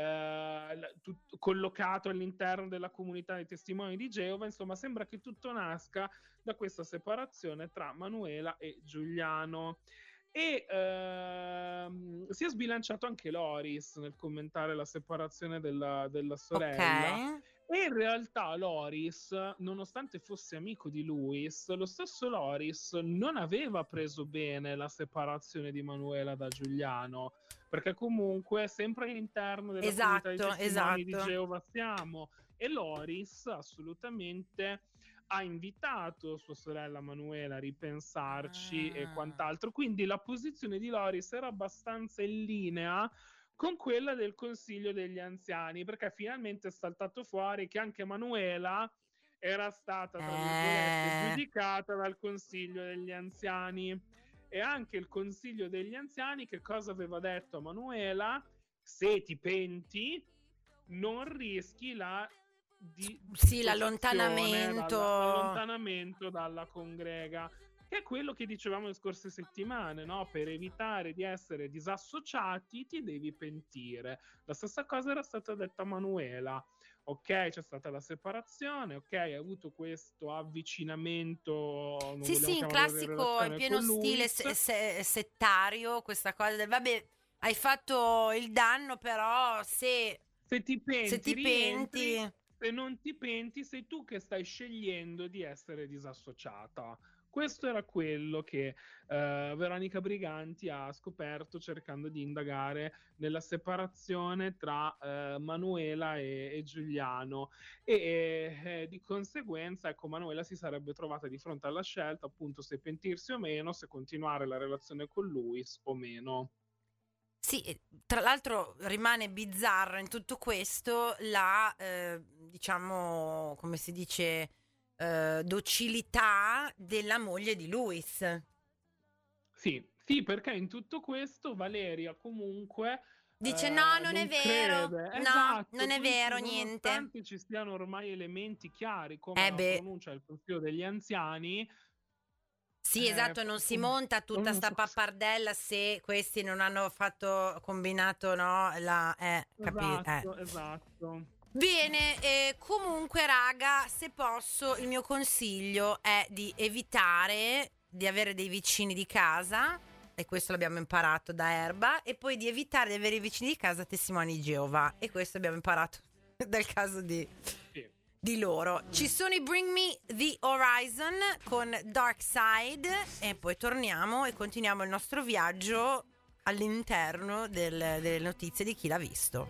collocato all'interno della comunità dei testimoni di Geova, insomma sembra che tutto nasca da questa separazione tra Manuela e Giuliano. E si è sbilanciato anche Loris nel commentare la separazione della sorella. E in realtà Loris, nonostante fosse amico di Luis, lo stesso Loris non aveva preso bene la separazione di Manuela da Giuliano, perché comunque sempre all'interno della comunità dei testimoni di Geova siamo, e Loris assolutamente ha invitato sua sorella Manuela a ripensarci e quant'altro, quindi la posizione di Loris era abbastanza in linea con quella del Consiglio degli Anziani, perché finalmente è saltato fuori che anche Manuela era stata, tra virgolette, giudicata dal Consiglio degli Anziani. E anche il Consiglio degli Anziani che cosa aveva detto a Manuela? Se ti penti, non rischi l'allontanamento dalla congrega, che è quello che dicevamo le scorse settimane, no? Per evitare di essere disassociati ti devi pentire. La stessa cosa era stata detta a Manuela. Ok, c'è stata la separazione, ok, hai avuto questo avvicinamento, in classico, in pieno stile settario, questa cosa del vabbè, hai fatto il danno, però se ti penti, se non ti penti, sei tu che stai scegliendo di essere disassociata. Questo era quello che Veronica Briganti ha scoperto cercando di indagare nella separazione tra Manuela e Giuliano, e di conseguenza, ecco, Manuela si sarebbe trovata di fronte alla scelta, appunto, se pentirsi o meno, se continuare la relazione con Luis o meno. Sì, tra l'altro rimane bizzarra in tutto questo la, diciamo, come si dice, docilità della moglie di Luis. Sì, perché in tutto questo Valeria comunque dice no, non è vero, non è vero, niente. Nonostante ci siano ormai elementi chiari come la pronuncia del Consiglio degli Anziani. Sì, esatto, non si monta tutta sta pappardella se questi non hanno combinato, no? Esatto. Bene, comunque raga, se posso, il mio consiglio è di evitare di avere dei vicini di casa, e questo l'abbiamo imparato da Erba, e poi di evitare di avere i vicini di casa testimoni di Geova, e questo abbiamo imparato dal caso di di loro. Ci sono i Bring Me the Horizon con Dark Side e poi torniamo e continuiamo il nostro viaggio all'interno delle notizie di chi l'ha visto.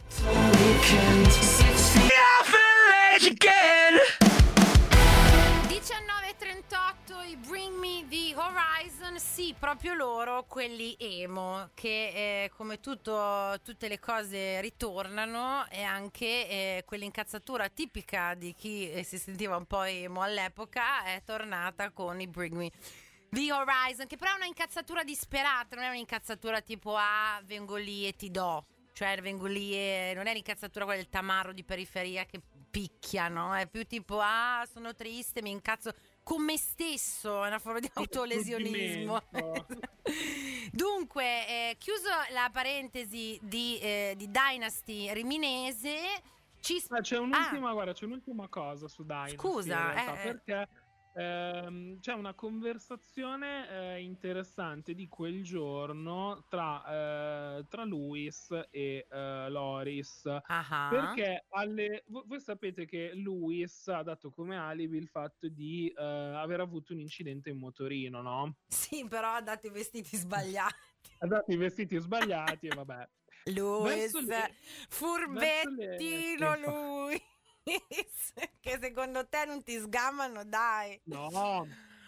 19:38, i Bring Me the Horizon, sì, proprio loro, quelli emo, che come tutte le cose ritornano, e anche quell'incazzatura tipica di chi si sentiva un po' emo all'epoca è tornata con i Bring Me the Horizon, che però è una incazzatura disperata, non è un'incazzatura tipo vengo lì e ti do, cioè vengo lì e non è l'incazzatura quella del tamaro di periferia che picchia, no? È più tipo sono triste, mi incazzo con me stesso, è una forma di autolesionismo. Dunque, chiuso la parentesi di Dynasty riminese, c'è un'ultima cosa su Dynasty. Scusa, perché c'è una conversazione interessante di quel giorno tra Luis e Loris. Perché voi sapete che Luis ha dato come alibi il fatto di aver avuto un incidente in motorino, no? Sì, però ha dato i vestiti sbagliati. E vabbè. Luis, furbettino lui. Che secondo te non ti sgamano, dai. No.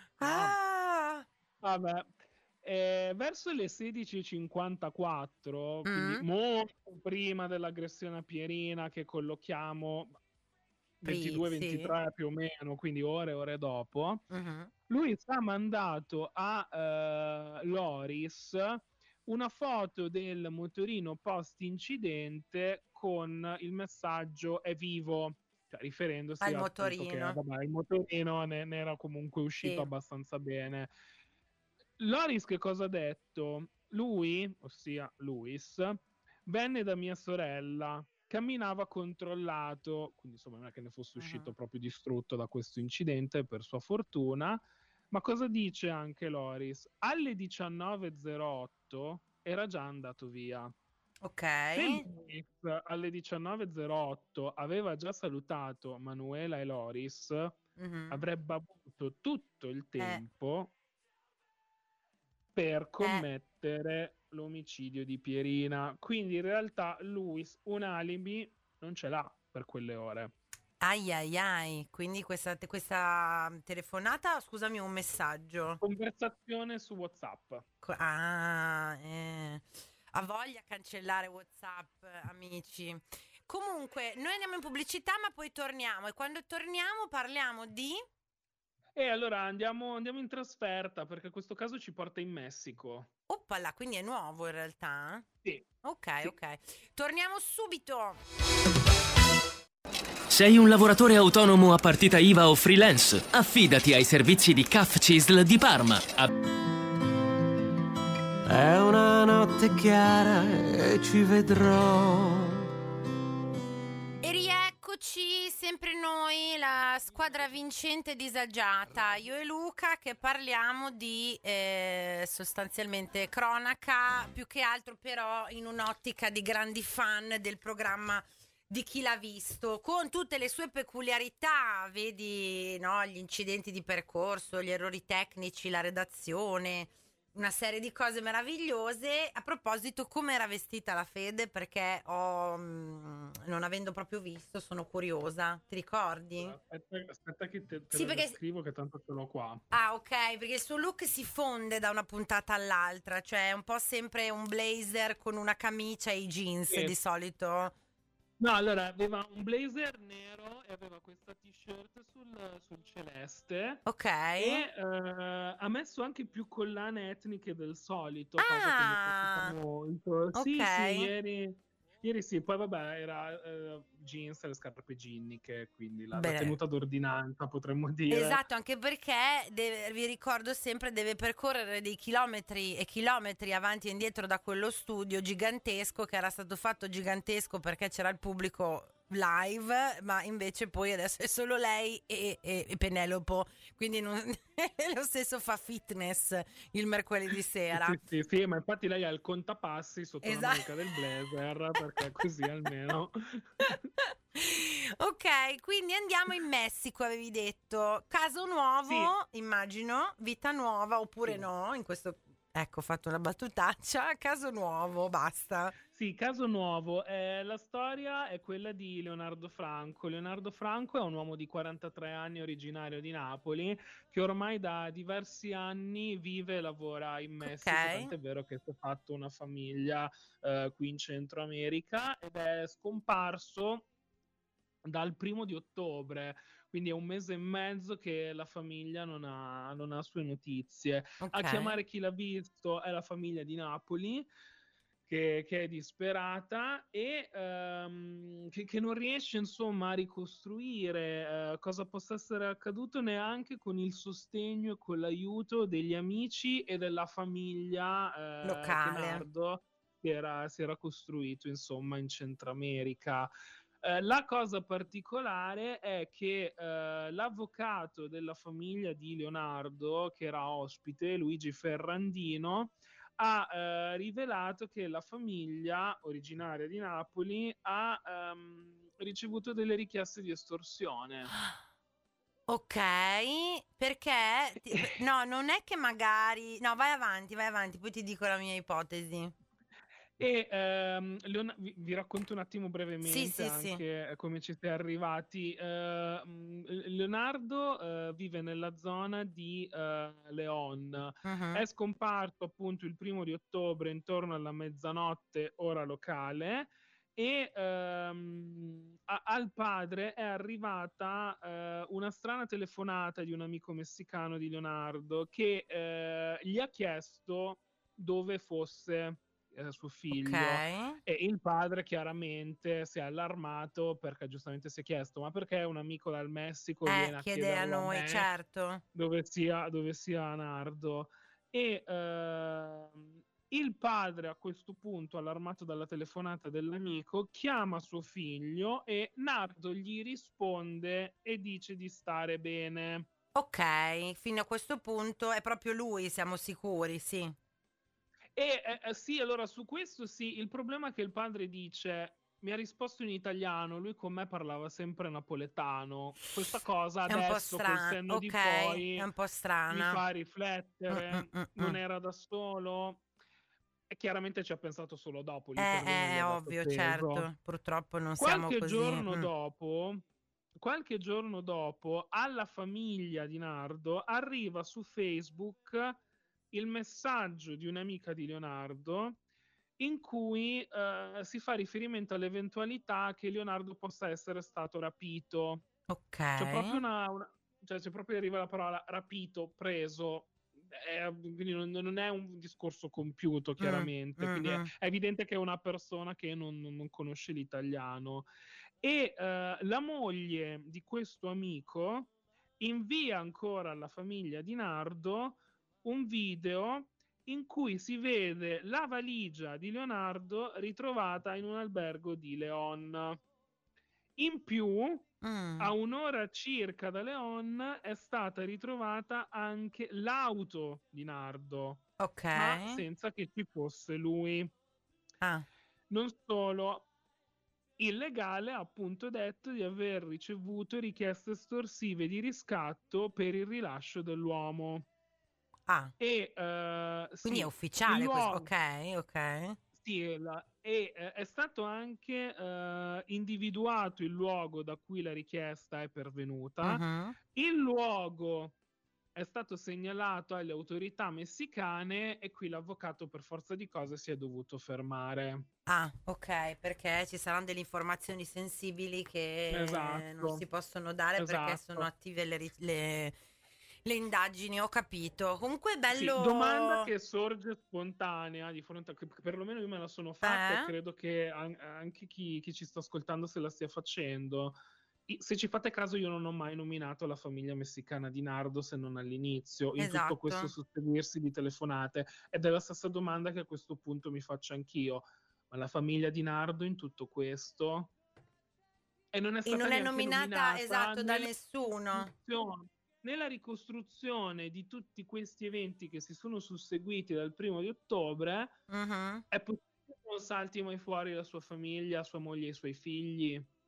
Vabbè. Verso le 16:54, quindi molto prima dell'aggressione a Pierina, che collochiamo 22-23 più o meno, quindi ore dopo, lui ha mandato a Loris una foto del motorino post incidente con il messaggio "è vivo", cioè riferendosi al motorino, che il motorino ne era comunque uscito abbastanza bene. Loris che cosa ha detto? Lui, ossia Luis, venne da mia sorella, camminava controllato, quindi insomma non è che ne fosse uscito proprio distrutto da questo incidente, per sua fortuna. Ma cosa dice anche Loris? Alle 19:08 era già andato via. Ok. Se Luis alle 19:08 aveva già salutato Manuela e Loris, avrebbe avuto tutto il tempo per commettere l'omicidio di Pierina. Quindi in realtà Luis un alibi non ce l'ha per quelle ore. Ai, quindi questa telefonata, scusami, un messaggio. Conversazione su WhatsApp. Ha voglia cancellare WhatsApp, amici. Comunque, noi andiamo in pubblicità, ma poi torniamo. E quando torniamo parliamo di... E allora andiamo in trasferta, perché questo caso ci porta in Messico. Oppala, quindi è nuovo in realtà? Sì. Ok. Torniamo subito. Sei un lavoratore autonomo a partita IVA o freelance? Affidati ai servizi di CAF CISL di Parma. È una notte chiara e ci vedrò. E rieccoci, sempre noi, la squadra vincente disagiata, io e Luca, che parliamo di sostanzialmente cronaca, più che altro però in un'ottica di grandi fan del programma di chi l'ha visto, con tutte le sue peculiarità, vedi, no, gli incidenti di percorso, gli errori tecnici, la redazione, una serie di cose meravigliose. A proposito, come era vestita la Fede? Perché non avendo proprio visto, sono curiosa. Ti ricordi? Aspetta che te sì, lo perché... scrivo, che tanto ce l'ho qua. Ok, perché il suo look si fonde da una puntata all'altra, cioè è un po' sempre un blazer con una camicia e i jeans di solito. No, allora aveva un blazer nero e aveva questa t-shirt sul celeste. Ok. E ha messo anche più collane etniche del solito. Cosa che molto. Sì, ieri sì. Poi vabbè, era jeans e le scarpe ginniche, quindi la tenuta d'ordinanza, potremmo dire. Esatto, anche perché vi ricordo sempre, deve percorrere dei chilometri e chilometri avanti e indietro da quello studio gigantesco, che era stato fatto gigantesco perché c'era il pubblico live, ma invece poi adesso è solo lei e Penelope, quindi lo stesso fa fitness il mercoledì sera. Sì, ma infatti lei ha il contapassi sotto la manica del blazer, perché così almeno Ok, quindi andiamo in Messico, avevi detto. Caso nuovo, immagino, vita nuova oppure no, in questo... Ecco, ho fatto una battutaccia, caso nuovo, basta. Sì, caso nuovo. La storia è quella di Leonardo Franco. Leonardo Franco è un uomo di 43 anni originario di Napoli che ormai da diversi anni vive e lavora in Messico, tant'è vero che si è fatto una famiglia qui in Centro America ed è scomparso dal 1° ottobre, quindi è un mese e mezzo che la famiglia non ha sue notizie. A chiamare chi l'ha visto è la famiglia di Napoli, che è disperata e che non riesce insomma a ricostruire cosa possa essere accaduto neanche con il sostegno e con l'aiuto degli amici e della famiglia che Nardo si era costruito insomma in Centro America. La cosa particolare è che l'avvocato della famiglia di Leonardo, che era ospite, Luigi Ferrandino, ha rivelato che la famiglia originaria di Napoli ha ricevuto delle richieste di estorsione. Ok, perché? No, non è che magari... No, vai avanti, poi ti dico la mia ipotesi. E vi racconto un attimo brevemente anche come ci si è arrivati. Leonardo vive nella zona di León. È scomparso appunto il 1° ottobre intorno alla mezzanotte ora locale e al padre è arrivata una strana telefonata di un amico messicano di Leonardo che gli ha chiesto dove fosse suo figlio e il padre chiaramente si è allarmato perché giustamente si è chiesto ma perché un amico dal Messico viene a chiedere a noi certo dove sia Nardo e il padre a questo punto, allarmato dalla telefonata dell'amico, chiama suo figlio e Nardo gli risponde e dice di stare bene. Ok, fino a questo punto è proprio lui, siamo sicuri, sì. E sì, allora su questo sì, il problema è che il padre dice mi ha risposto in italiano, lui con me parlava sempre napoletano. Questa cosa adesso col senno di poi è un po' strana. Mi fa riflettere, non era da solo. E chiaramente ci ha pensato solo dopo. È ovvio, certo, purtroppo non siamo così. Qualche giorno dopo, alla famiglia di Nardo arriva su Facebook il messaggio di un'amica di Leonardo in cui si fa riferimento all'eventualità che Leonardo possa essere stato rapito. Ok. C'è proprio arriva la parola rapito, preso. Quindi non è un discorso compiuto, chiaramente. Quindi è evidente che è una persona che non conosce l'italiano. E la moglie di questo amico invia ancora alla famiglia di Nardo un video in cui si vede la valigia di Leonardo ritrovata in un albergo di León. In più, a un'ora circa da León è stata ritrovata anche l'auto di Nardo, ma senza che ci fosse lui. Non solo, il legale ha appunto detto di aver ricevuto richieste estorsive di riscatto per il rilascio dell'uomo. E, quindi è ufficiale questo. Ok. Sì, è stato anche individuato il luogo da cui la richiesta è pervenuta. Il luogo è stato segnalato alle autorità messicane e qui l'avvocato per forza di cose si è dovuto fermare. Ok, perché ci saranno delle informazioni sensibili che non si possono dare perché sono attive le indagini, ho capito. Comunque è bello. Sì, domanda che sorge spontanea di fronte a che perlomeno io me la sono fatta e credo che anche chi ci sta ascoltando se la stia facendo. Se ci fate caso, io non ho mai nominato la famiglia messicana di Nardo se non all'inizio, in tutto questo susseguirsi di telefonate. Ed è la stessa domanda che a questo punto mi faccio anch'io. Ma la famiglia di Nardo in tutto questo? E non è stata nominata da nessuno. Nella ricostruzione di tutti questi eventi che si sono susseguiti dal 1° ottobre, è possibile che non salti mai fuori la sua famiglia, sua moglie e i suoi figli?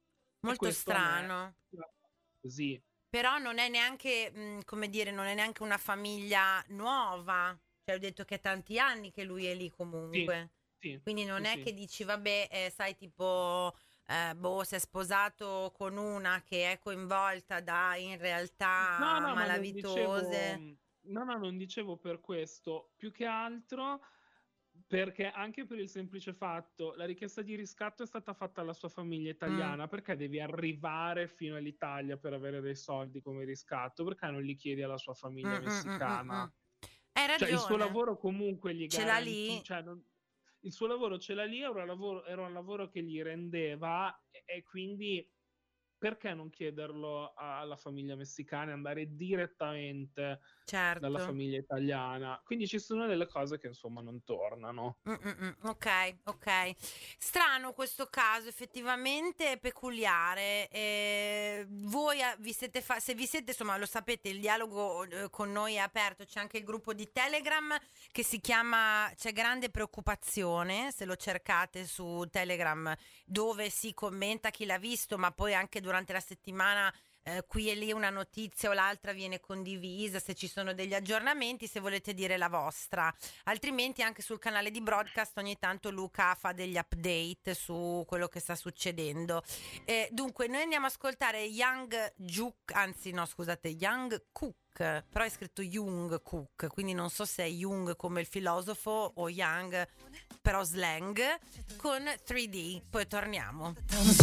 Molto strano. Così. Però non è neanche, come dire, non è neanche una famiglia nuova. Cioè, ho detto che è tanti anni che lui è lì comunque. Sì, quindi non è che dici, vabbè, sai, tipo, si è sposato con una che è coinvolta da, in realtà, malavitose. Non dicevo per questo. Più che altro perché anche per il semplice fatto, la richiesta di riscatto è stata fatta alla sua famiglia italiana, perché devi arrivare fino all'Italia per avere dei soldi come riscatto? Perché non li chiedi alla sua famiglia messicana? Hai ragione. Cioè, il suo lavoro comunque gli ce l'ha lì. Cioè, il suo lavoro ce l'ha lì, era un lavoro che gli rendeva, e quindi perché non chiederlo alla famiglia messicana e andare direttamente dalla famiglia italiana? Quindi ci sono delle cose che insomma non tornano. Ok. Strano questo caso, effettivamente peculiare. Voi se vi siete, insomma, lo sapete, il dialogo con noi è aperto, c'è anche il gruppo di Telegram che si chiama C'è grande preoccupazione, se lo cercate su Telegram, dove si commenta chi l'ha visto, ma poi anche durante la settimana qui e lì una notizia o l'altra viene condivisa, se ci sono degli aggiornamenti, se volete dire la vostra. Altrimenti anche sul canale di Broadcast ogni tanto Luca fa degli update su quello che sta succedendo. Dunque noi andiamo a ascoltare Young Cook, però è scritto Jung Cook, quindi non so se è Jung come il filosofo o Young però slang, con 3D. Poi torniamo.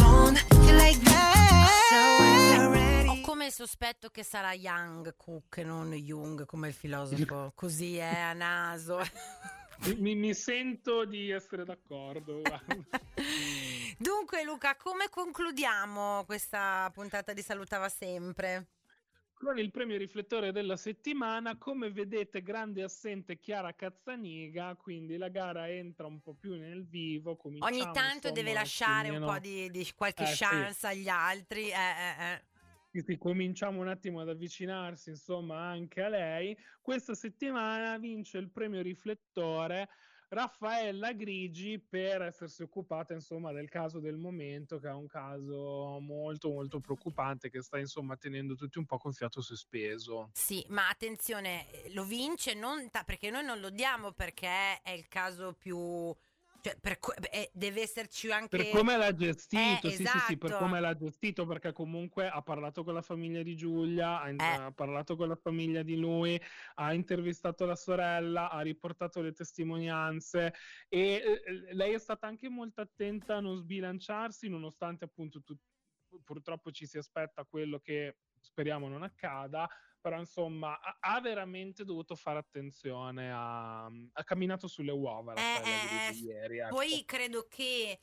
Ho come il sospetto che sarà Young Cook e non Jung come il filosofo, così è a naso. Mi sento di essere d'accordo. Dunque Luca, come concludiamo questa puntata di Salutava Sempre? Con il premio riflettore della settimana, come vedete, grande assente Chiara Cazzaniga, quindi la gara entra un po' più nel vivo. Ogni tanto deve lasciare un po' di qualche chance agli altri. Quindi cominciamo un attimo ad avvicinarsi, insomma, anche a lei. Questa settimana vince il premio riflettore Raffaella Grigi per essersi occupata, insomma, del caso del momento, che è un caso molto molto preoccupante che sta, insomma, tenendo tutti un po' con fiato sospeso. Sì, ma attenzione, lo vince perché noi non lo diamo perché è il caso più... Cioè, deve esserci anche... Per come l'ha gestito, sì, esatto. sì, per come l'ha gestito, perché comunque ha parlato con la famiglia di Giulia, ha parlato con la famiglia di lui, ha intervistato la sorella, ha riportato le testimonianze e lei è stata anche molto attenta a non sbilanciarsi, nonostante appunto purtroppo ci si aspetta quello che speriamo non accada. Però insomma ha veramente dovuto fare attenzione, ha camminato sulle uova ieri. Ecco. Poi credo che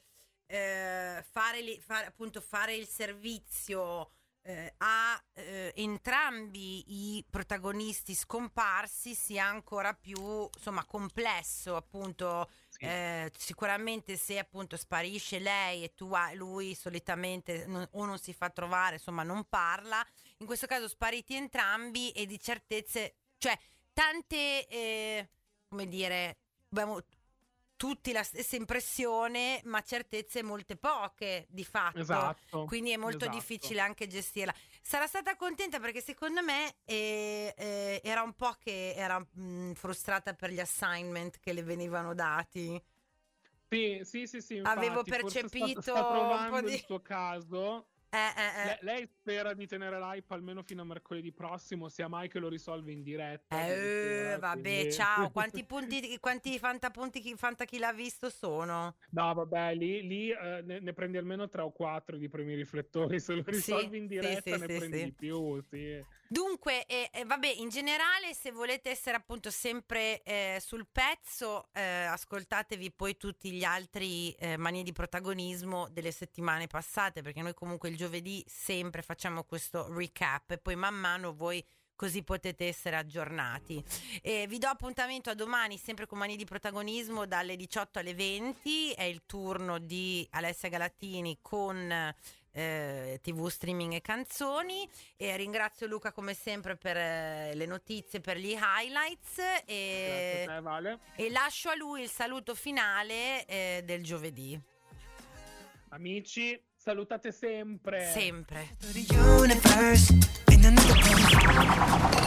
fare il servizio a entrambi i protagonisti scomparsi sia ancora più, insomma, complesso, appunto. Sì. Sicuramente se appunto sparisce lei e lui solitamente o non si fa trovare, insomma non parla, in questo caso spariti entrambi e di certezze, cioè tante come dire, abbiamo tutti la stessa impressione ma certezze molte poche di fatto. Esatto, quindi è molto difficile anche gestirla. Sarà stata contenta perché secondo me era un po' che era frustrata per gli assignment che le venivano dati. Sì, infatti, avevo percepito sta provando un po' il suo caso. Lei spera di tenere l'hype almeno fino a mercoledì prossimo, sia mai che lo risolve in diretta. Vabbè, quindi... ciao, quanti fanta chi l'ha visto sono? No, vabbè, lì ne prendi almeno 3 o 4 di premi riflettori, se lo risolvi in diretta ne prendi di più, sì. Dunque, vabbè, in generale, se volete essere appunto sempre sul pezzo, ascoltatevi poi tutti gli altri manie di protagonismo delle settimane passate, perché noi comunque il giovedì sempre facciamo questo recap e poi man mano voi così potete essere aggiornati. Vi do appuntamento a domani sempre con Manie di Protagonismo dalle 18 alle 20, è il turno di Alessia Galatini con TV, streaming e canzoni, e ringrazio Luca come sempre per le notizie, per gli highlights Grazie a te, Vale. E lascio a lui il saluto finale del giovedì. Amici, salutate sempre. Sempre.